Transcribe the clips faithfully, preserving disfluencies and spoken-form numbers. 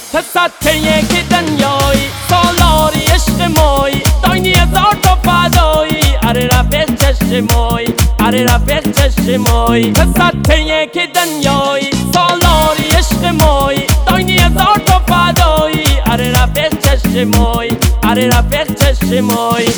تسطح یک دنیایی سالاری عشق مایی داینی هزار تا فدایی اره رفیق چشم مایی اره رفیق چشم مایی تسطح یک دنیایی سالاری عشق مایی داینی هزار تا فدایی اره رفیق چشم مایی اره رفیق چشم مایی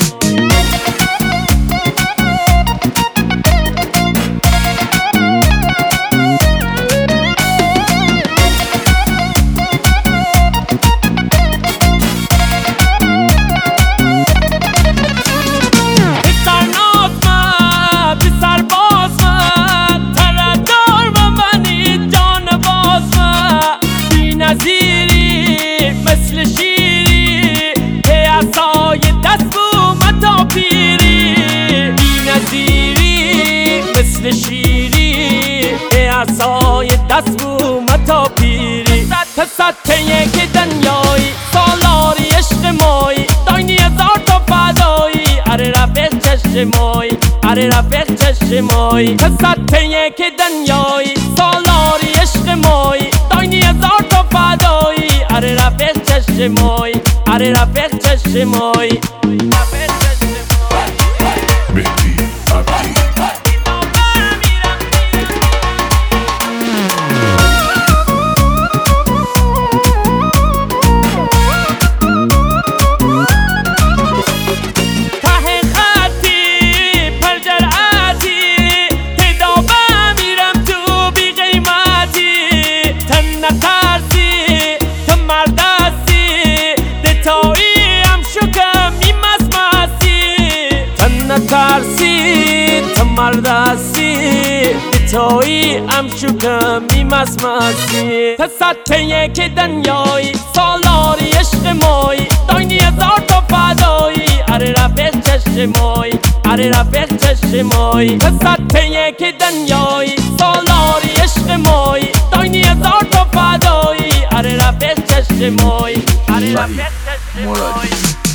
مثل شیری که عصای دست بومت تا پیری بی نظیری مثل شیری که عصای دست بومت تا پیری تسطح یک دنیایی سالاری عشق مایی داینی هزار تا فدایی اره رفیق چشم مایی اره رفیق چشم مایی تسطح یک دنیایی سالاری عشق مایی داینی هزار تا فدایی اره رفیق چشم مایی اره رفیق چشم مایی مهدی عبدی ترسی تو مردستی تویی ام شکم میمسمسی تسطح یک دنیایی سالاری عشق مایی داینی هزار تا فدایی اره رفیق چشم مایی اره رفیق چشم مایی تسطح یک دنیایی سالاری عشق مایی داینی هزار تا فدایی اره رفیق چشم مایی اره رفیق چشم مایی